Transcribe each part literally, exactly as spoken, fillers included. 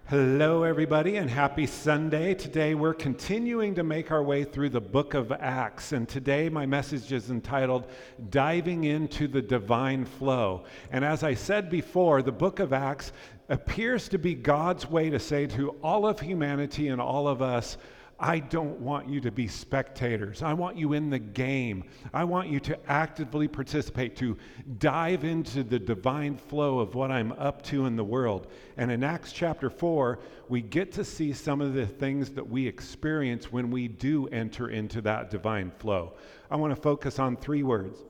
Hello, everybody, and happy Sunday. Today, we're continuing to make our way through the book of Acts, and today my message is entitled, Diving into the Divine Flow. And as I said before, the book of Acts appears to be God's way to say to all of humanity and all of us, I don't want you to be spectators. I want you in the game. I want you to actively participate, to dive into the divine flow of what I'm up to in the world. And in Acts chapter four, we get to see some of the things that we experience when we do enter into that divine flow. I want to focus on three words.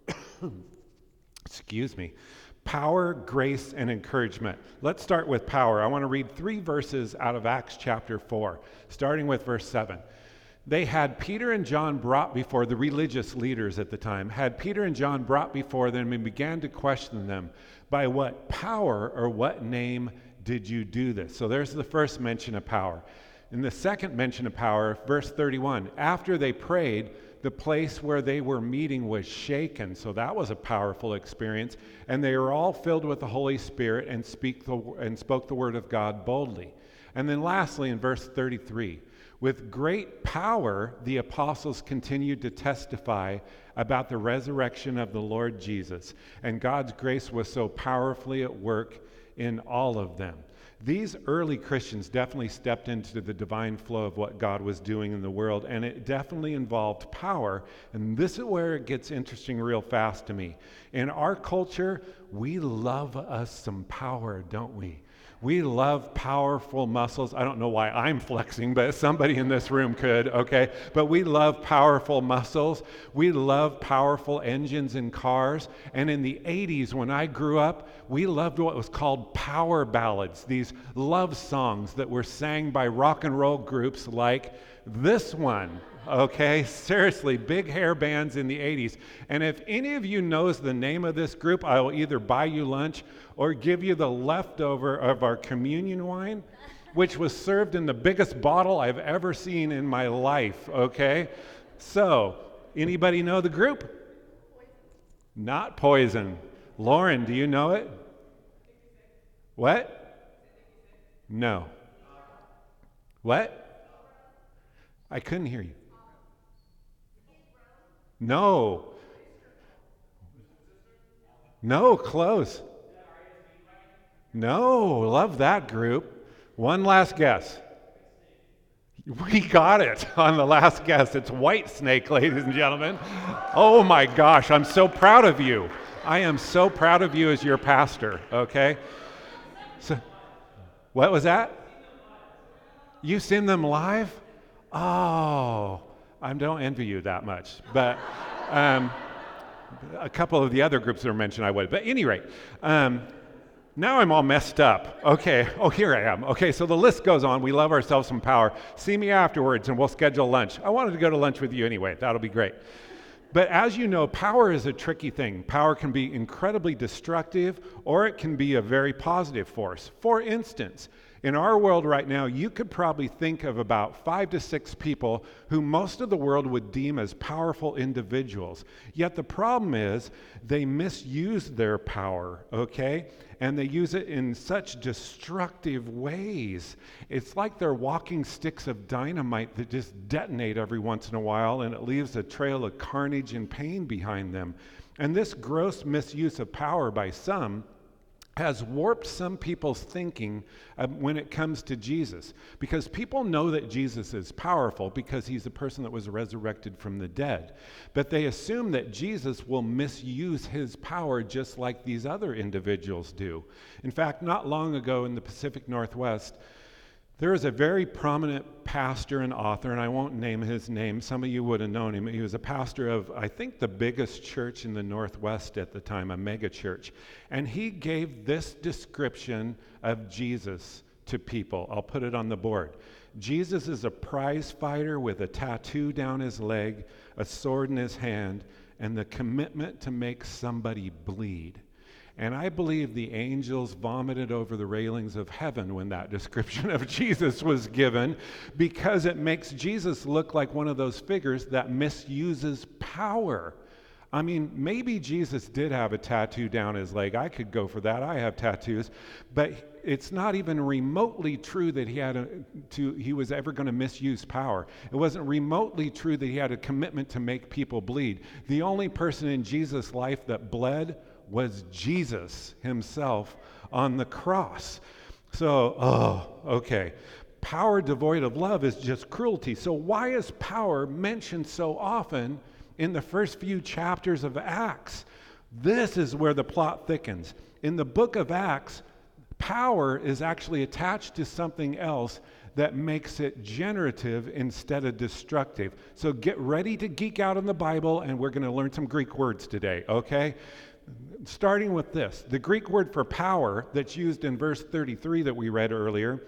Excuse me. Power, grace, and encouragement. Let's start with power. I want to read three verses out of Acts chapter four, starting with verse seven. They had Peter and John brought before the religious leaders at the time, had Peter and John brought before them and began to question them, by what power or what name did you do this? So there's the first mention of power. In the second mention of power, verse thirty-one, after they prayed, the place where they were meeting was shaken. So that was a powerful experience. And they were all filled with the Holy Spirit and speak the, and spoke the word of God boldly. And then lastly, in verse thirty-three, with great power, the apostles continued to testify about the resurrection of the Lord Jesus. And God's grace was so powerfully at work in all of them. These early Christians definitely stepped into the divine flow of what God was doing in the world, and it definitely involved power. And this is where it gets interesting real fast to me. In our culture, we love us some power, don't we? We love powerful muscles. I don't know why I'm flexing, but somebody in this room could, okay? But we love powerful muscles. We love powerful engines in cars. And in the eighties, when I grew up, we loved what was called power ballads, these love songs that were sang by rock and roll groups like this one. Okay, seriously, big hair bands in the eighties. And if any of you knows the name of this group, I will either buy you lunch or give you the leftover of our communion wine, which was served in the biggest bottle I've ever seen in my life, okay? So, anybody know the group? Not Poison. Lauren, do you know it? What? No. What? I couldn't hear you. No. No, close. No, love that group. One last guess. We got it on the last guess. It's Whitesnake, ladies and gentlemen. Oh my gosh, I'm so proud of you. I am so proud of you as your pastor, okay? So, what was that? You seen them live? Oh, I don't envy you that much, but um, a couple of the other groups that were mentioned I would. But at any rate, um, now I'm all messed up. Okay, oh, here I am. Okay, so the list goes on. We love ourselves some power. See me afterwards and we'll schedule lunch. I wanted to go to lunch with you anyway. That'll be great. But as you know, power is a tricky thing. Power can be incredibly destructive or it can be a very positive force. For instance, in our world right now, you could probably think of about five to six people who most of the world would deem as powerful individuals. Yet the problem is they misuse their power, okay? And they use it in such destructive ways. It's like they're walking sticks of dynamite that just detonate every once in a while, and it leaves a trail of carnage and pain behind them. And this gross misuse of power by some has warped some people's thinking uh, when it comes to Jesus. Because people know that Jesus is powerful because he's a person that was resurrected from the dead. But they assume that Jesus will misuse his power just like these other individuals do. In fact, not long ago in the Pacific Northwest, there was a very prominent pastor and author, and I won't name his name. Some of you would have known him. He was a pastor of, I think, the biggest church in the Northwest at the time, a mega church. And he gave this description of Jesus to people. I'll put it on the board. Jesus is a prize fighter with a tattoo down his leg, a sword in his hand, and the commitment to make somebody bleed. And I believe the angels vomited over the railings of heaven when that description of Jesus was given, because it makes Jesus look like one of those figures that misuses power. I mean, maybe Jesus did have a tattoo down his leg. I could go for that. I have tattoos. But it's not even remotely true that he had a, to he was ever going to misuse power. It wasn't remotely true that he had a commitment to make people bleed. The only person in Jesus' life that bled was Jesus himself on the cross. So, oh, okay. Power devoid of love is just cruelty. So why is power mentioned so often in the first few chapters of Acts? This is where the plot thickens. In the book of Acts, power is actually attached to something else that makes it generative instead of destructive. So get ready to geek out on the Bible, and we're going to learn some Greek words today, okay? Starting with this, the Greek word for power that's used in verse thirty-three that we read earlier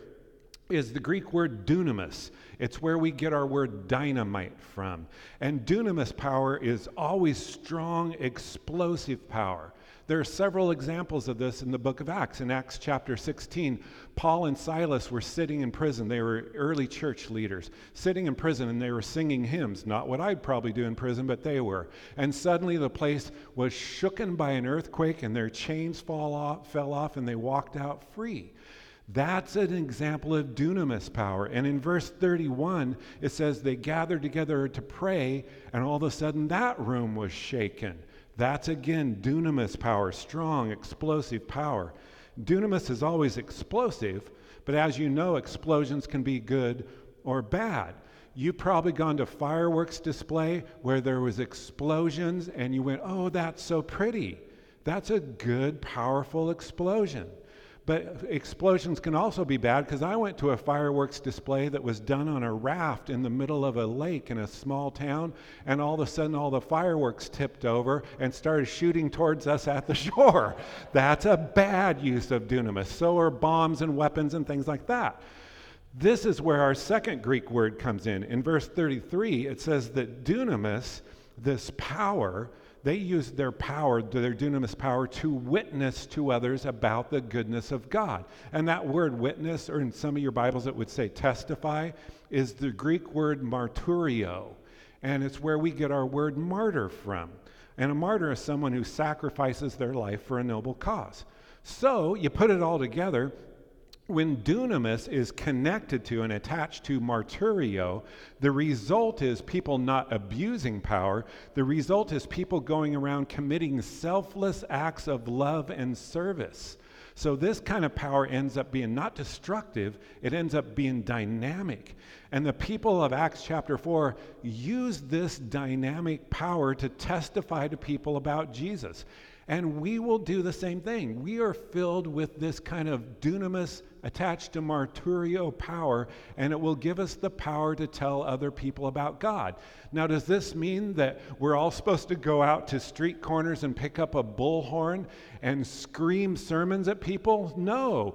is the Greek word dunamis. It's where we get our word dynamite from. And dunamis power is always strong, explosive power. There are several examples of this in the book of Acts. In Acts chapter sixteen, Paul and Silas were sitting in prison. They were early church leaders, sitting in prison, and they were singing hymns. Not what I'd probably do in prison, but they were. And suddenly the place was shooken by an earthquake, and their chains fall off, fell off, and they walked out free. That's an example of dunamis power. And in verse thirty-one, it says they gathered together to pray, and all of a sudden that room was shaken. That's again dunamis power, strong, explosive power. Dunamis is always explosive, but as you know, explosions can be good or bad. You've probably gone to fireworks display where there was explosions and you went, oh, that's so pretty. That's a good, powerful explosion. But explosions can also be bad, because I went to a fireworks display that was done on a raft in the middle of a lake in a small town, and all of a sudden all the fireworks tipped over and started shooting towards us at the shore. That's a bad use of dunamis. So are bombs and weapons and things like that. This is where our second Greek word comes in. In verse thirty-three, it says that dunamis, this power, they used their power, their dunamis power, to witness to others about the goodness of God. And that word witness, or in some of your Bibles it would say testify, is the Greek word marturio. And it's where we get our word martyr from. And a martyr is someone who sacrifices their life for a noble cause. So you put it all together. When dunamis is connected to and attached to marturio, the result is people not abusing power. The result is people going around committing selfless acts of love and service. So this kind of power ends up being not destructive, it ends up being dynamic. And the people of Acts chapter four use this dynamic power to testify to people about Jesus. And we will do the same thing. We are filled with this kind of dunamis attached to marturio power, and it will give us the power to tell other people about God. Now, does this mean that we're all supposed to go out to street corners and pick up a bullhorn and scream sermons at people? No,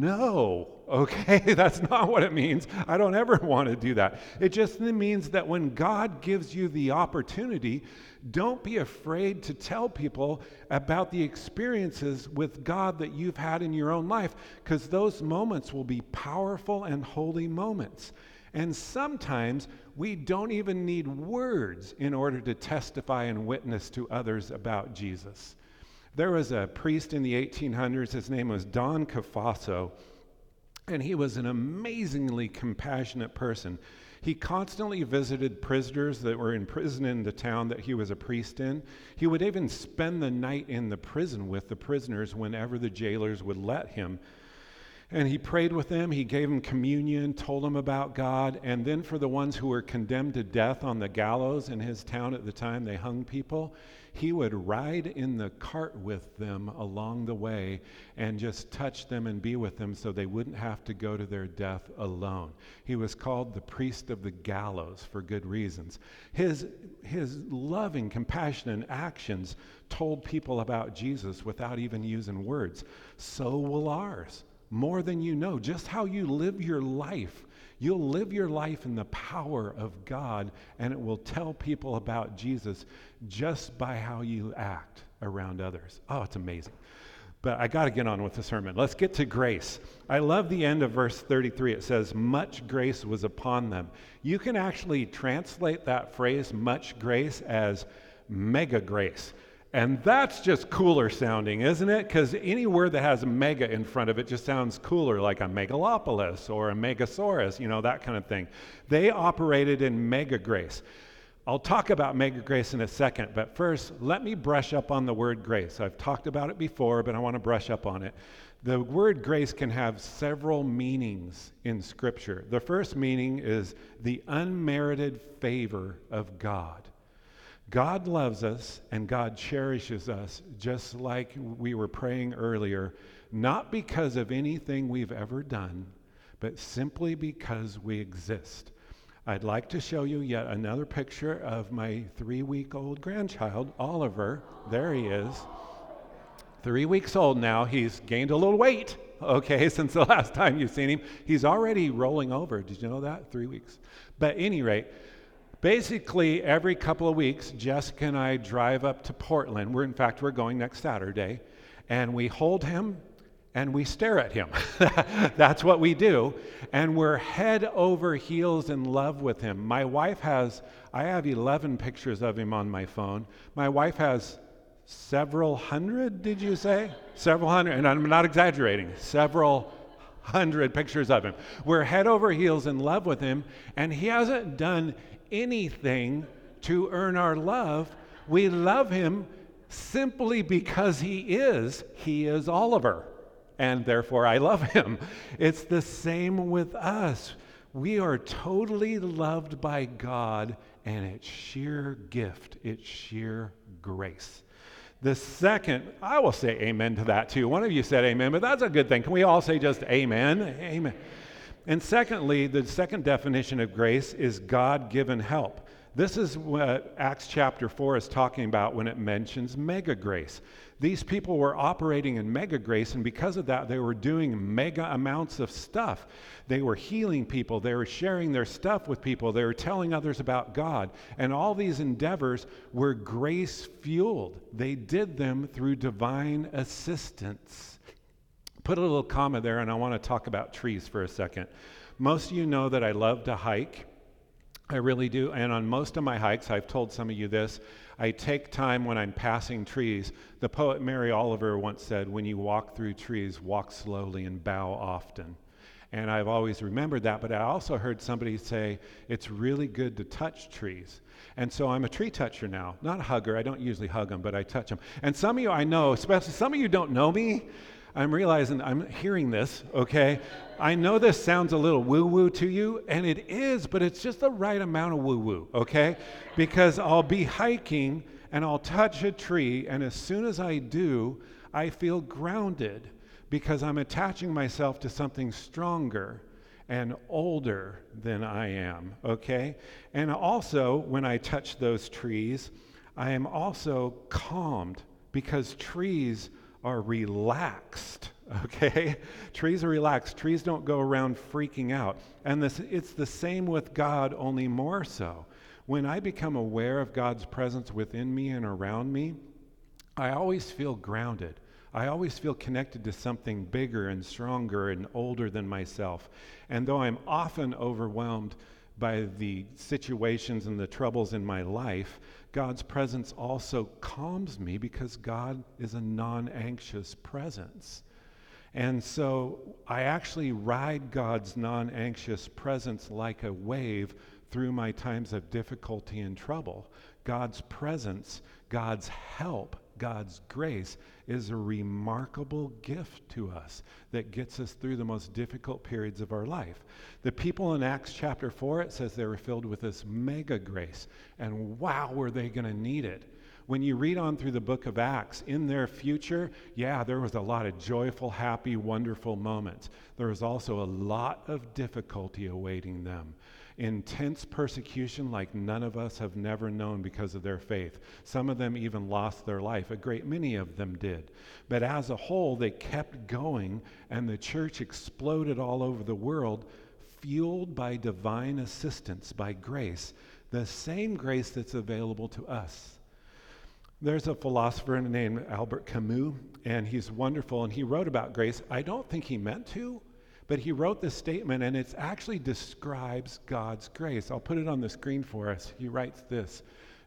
no. Okay, that's not what it means. I don't ever want to do that. It just means that when God gives you the opportunity, don't be afraid to tell people about the experiences with God that you've had in your own life, because those moments will be powerful and holy moments. And sometimes we don't even need words in order to testify and witness to others about Jesus. There was a priest in the eighteen hundreds, his name was Don Cafasso, and he was an amazingly compassionate person. He constantly visited prisoners that were in prison in the town that he was a priest in. He would even spend the night in the prison with the prisoners whenever the jailers would let him. And he prayed with them, he gave them communion, told them about God, and then for the ones who were condemned to death on the gallows in his town at the time, they hung people, he would ride in the cart with them along the way and just touch them and be with them so they wouldn't have to go to their death alone. He was called the priest of the gallows for good reasons. His, his loving, compassionate actions told people about Jesus without even using words. So will ours. More than you know, just how you live your life. You'll live your life in the power of God, and it will tell people about Jesus just by how you act around others. Oh, it's amazing. But I got to get on with the sermon. Let's get to grace. I love the end of verse thirty-three. It says, much grace was upon them. You can actually translate that phrase, much grace, as mega grace. And that's just cooler sounding, isn't it? Because any word that has mega in front of it just sounds cooler, like a megalopolis or a megasaurus, you know, that kind of thing. They operated in mega grace. I'll talk about mega grace in a second, but first, let me brush up on the word grace. I've talked about it before, but I want to brush up on it. The word grace can have several meanings in Scripture. The first meaning is the unmerited favor of God. God loves us and God cherishes us, just like we were praying earlier, not because of anything we've ever done, but simply because we exist. I'd like to show you yet another picture of my three-week-old grandchild, Oliver. There he is. Three weeks old now. He's gained a little weight, okay, since the last time you've seen him. He's already rolling over. Did you know that? Three weeks. But at any rate, basically, every couple of weeks, Jessica and I drive up to Portland. We're, in fact, we're going next Saturday, and we hold him and we stare at him. That's what we do. And we're head over heels in love with him. My wife has, I have eleven pictures of him on my phone. My wife has several hundred, did you say? Several hundred, and I'm not exaggerating, several hundred pictures of him. We're head over heels in love with him, and he hasn't done anything to earn our love. We love him simply because he is. He is Oliver, and therefore I love him. It's the same with us. We are totally loved by God, and it's sheer gift. It's sheer grace. The second, I will say amen to that too. One of you said amen, but that's a good thing. Can we all say just amen? Amen. And secondly, the second definition of grace is God-given help. This is what Acts chapter four is talking about when it mentions mega grace. These people were operating in mega grace, and because of that, they were doing mega amounts of stuff. They were healing people. They were sharing their stuff with people. They were telling others about God. And all these endeavors were grace-fueled. They did them through divine assistance. Put a little comma there, and I want to talk about trees for a second. Most of you know that I love to hike. I really do. And on most of my hikes, I've told some of you this, I take time when I'm passing trees. The poet Mary Oliver once said, when you walk through trees, walk slowly and bow often. And I've always remembered that, but I also heard somebody say, it's really good to touch trees. And so I'm a tree toucher now, not a hugger. I don't usually hug them, but I touch them. And some of you I know, especially some of you don't know me, I'm realizing, I'm hearing this, okay? I know this sounds a little woo-woo to you, and it is, but it's just the right amount of woo-woo, okay? Because I'll be hiking, and I'll touch a tree, and as soon as I do, I feel grounded because I'm attaching myself to something stronger and older than I am, okay? And also, when I touch those trees, I am also calmed because trees are relaxed, okay? Trees are relaxed. Trees don't go around freaking out. And this, it's the same with God, only more so. When I become aware of God's presence within me and around me, I always feel grounded. I always feel connected to something bigger and stronger and older than myself. And though I'm often overwhelmed by the situations and the troubles in my life, God's presence also calms me because God is a non-anxious presence. And so I actually ride God's non-anxious presence like a wave through my times of difficulty and trouble. God's presence, God's help, God's grace is a remarkable gift to us that gets us through the most difficult periods of our life. The people in Acts chapter four, it says they were filled with this mega grace, and wow, were they going to need it. When you read on through the book of Acts, in their future, yeah, there was a lot of joyful, happy, wonderful moments. There was also a lot of difficulty awaiting them. Intense persecution like none of us have never known because of their faith. Some of them even lost their life. A great many of them did. But as a whole, they kept going, and the church exploded all over the world, fueled by divine assistance, by grace, the same grace that's available to us. There's a philosopher named Albert Camus, and he's wonderful, and he wrote about grace. I don't think he meant to, but he wrote this statement, and it actually describes God's grace. I'll put it on the screen for us. He writes this: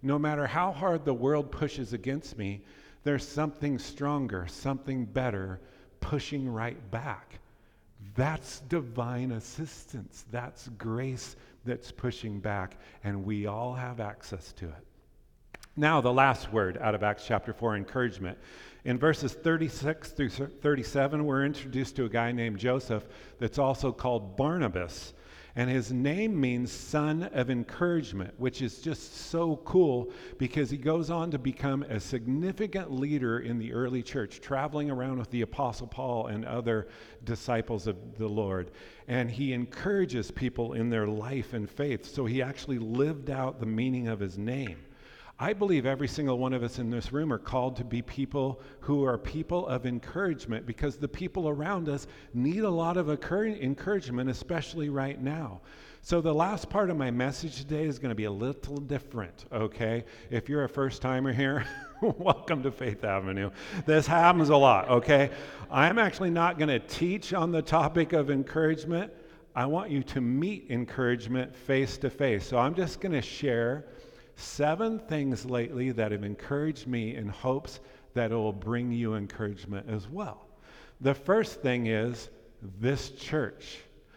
No matter how hard the world pushes against me, there's something stronger, something better pushing right back. That's divine assistance. That's grace that's pushing back, and we all have access to it. Now, the last word out of Acts chapter four, encouragement. In verses thirty-six through thirty-seven, we're introduced to a guy named Joseph that's also called Barnabas. And his name means son of encouragement, which is just so cool because he goes on to become a significant leader in the early church, traveling around with the Apostle Paul and other disciples of the Lord. And he encourages people in their life and faith. So he actually lived out the meaning of his name. I believe every single one of us in this room are called to be people who are people of encouragement, because the people around us need a lot of encouragement, especially right now. So the last part of my message today is going to be a little different, okay? If you're a first-timer here, welcome to Faith Avenue. This happens a lot, okay? I'm actually not going to teach on the topic of encouragement. I want you to meet encouragement face-to-face. So I'm just going to share seven things lately that have encouraged me in hopes that it will bring you encouragement as well. The first thing is this church.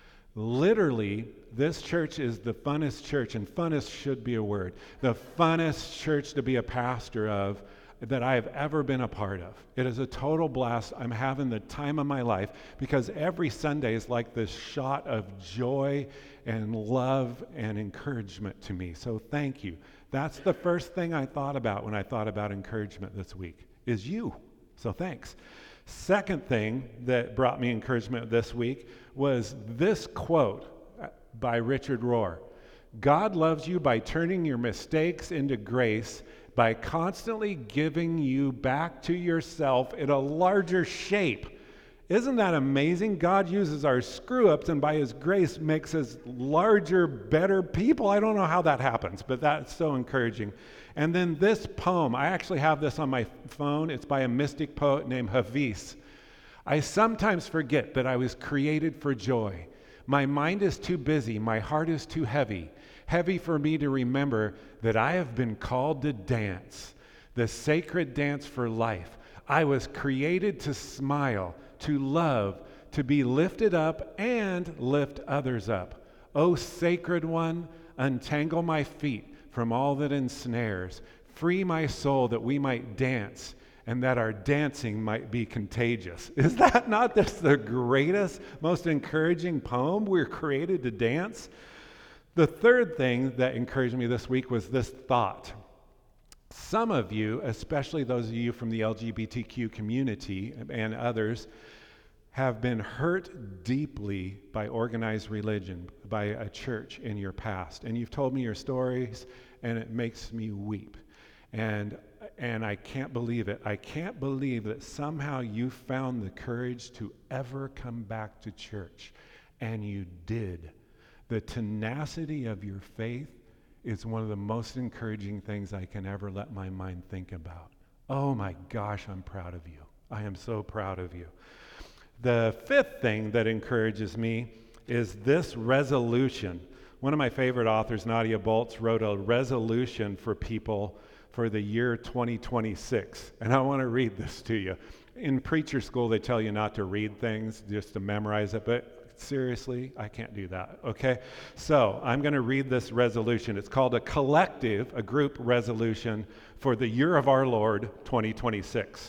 Literally, this church is the funnest church, and funnest should be a word, the funnest church to be a pastor of that I have ever been a part of. It is a total blast. I'm having the time of my life because every Sunday is like this shot of joy and love and encouragement to me. So thank you. That's the first thing I thought about when I thought about encouragement this week, is you. So thanks. Second thing that brought me encouragement this week was this quote by Richard Rohr. God loves you by turning your mistakes into grace, by constantly giving you back to yourself in a larger shape. Isn't that amazing? God uses our screw-ups and by his grace makes us larger, better people. I don't know how that happens, but that's so encouraging. And then this poem, I actually have this on my phone. It's by a mystic poet named Hafiz. I sometimes forget that I was created for joy. My mind is too busy. My heart is too heavy. Heavy for me to remember that I have been called to dance, the sacred dance for life. I was created to smile, to love, to be lifted up and lift others up. O sacred one, untangle my feet from all that ensnares. Free my soul that we might dance and that our dancing might be contagious. Is that not just the greatest, most encouraging poem? We're created to dance. The third thing that encouraged me this week was this thought. Some of you, especially those of you from the L G B T Q community and others, have been hurt deeply by organized religion, by a church in your past. And you've told me your stories, and it makes me weep. And and I can't believe it. I can't believe that somehow you found the courage to ever come back to church. And you did. The tenacity of your faith is one of the most encouraging things I can ever let my mind think about. Oh my gosh, I'm proud of you. I am so proud of you. The fifth thing that encourages me is this resolution. One of my favorite authors, Nadia Bolz, wrote a resolution for people for the year twenty twenty-six. And I want to read this to you. In preacher school, they tell you not to read things, just to memorize it, but seriously, I can't do that, okay? So I'm going to read this resolution. It's called a collective, a group resolution for the year of our Lord, twenty twenty-six.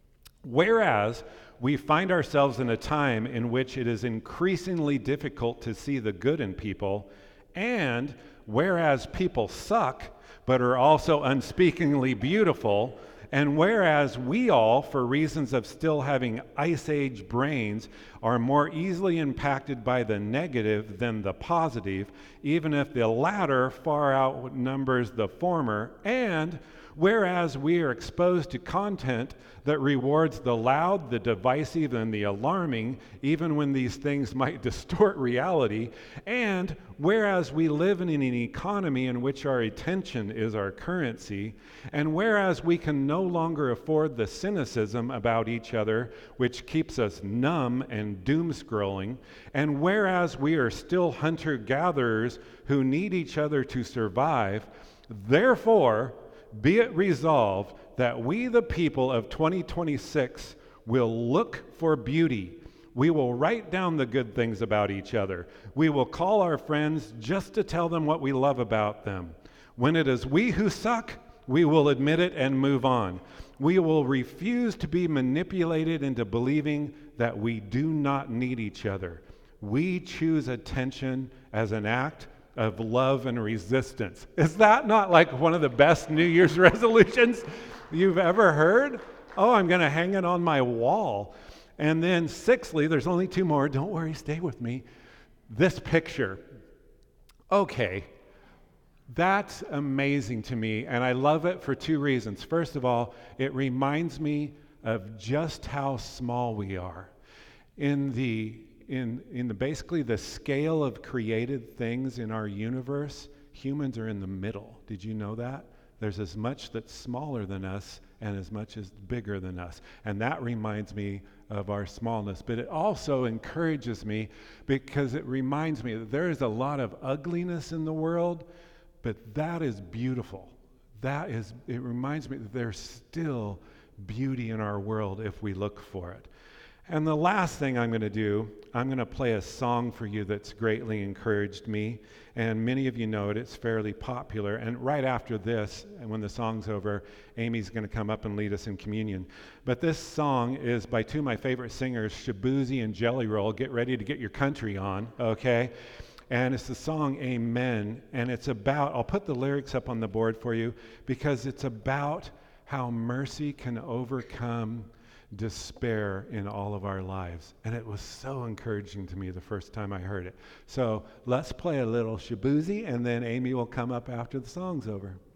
Whereas we find ourselves in a time in which it is increasingly difficult to see the good in people, and whereas people suck, but are also unspeakingly beautiful, and whereas we all, for reasons of still having ice age brains, are more easily impacted by the negative than the positive, even if the latter far outnumbers the former, and whereas we are exposed to content that rewards the loud, the divisive, and the alarming, even when these things might distort reality, and whereas we live in an economy in which our attention is our currency, and whereas we can no longer afford the cynicism about each other, which keeps us numb and doom-scrolling, and whereas we are still hunter-gatherers who need each other to survive, Therefore, be it resolved that we, the people of twenty twenty-six, will look for beauty. We will write down the good things about each other. We will call our friends just to tell them what we love about them. When it is we who suck, we will admit it and move on. We will refuse to be manipulated into believing that we do not need each other. We choose attention as an act of love and resistance. Is that not like one of the best New Year's resolutions you've ever heard? Oh, I'm going to hang it on my wall. And then sixthly, there's only two more. Don't worry, stay with me. This picture. Okay, that's amazing to me, and I love it for two reasons. First of all, it reminds me of just how small we are. In the in in the basically the scale of created things in our universe, humans are in the middle. Did you know that? There's as much that's smaller than us and as much as bigger than us. And that reminds me of our smallness. But it also encourages me because it reminds me that there is a lot of ugliness in the world, but that is beautiful. That is, it reminds me that there's still beauty in our world if we look for it. And the last thing I'm going to do, I'm going to play a song for you that's greatly encouraged me. And many of you know it. It's fairly popular. And right after this, and when the song's over, Amy's going to come up and lead us in communion. But this song is by two of my favorite singers, Shaboozey and Jelly Roll. Get ready to get your country on, okay? And it's the song Amen. And it's about, I'll put the lyrics up on the board for you, because it's about how mercy can overcome despair in all of our lives. And it was so encouraging to me the first time I heard it. So let's play a little Shaboozey, and then Amy will come up after the song's over.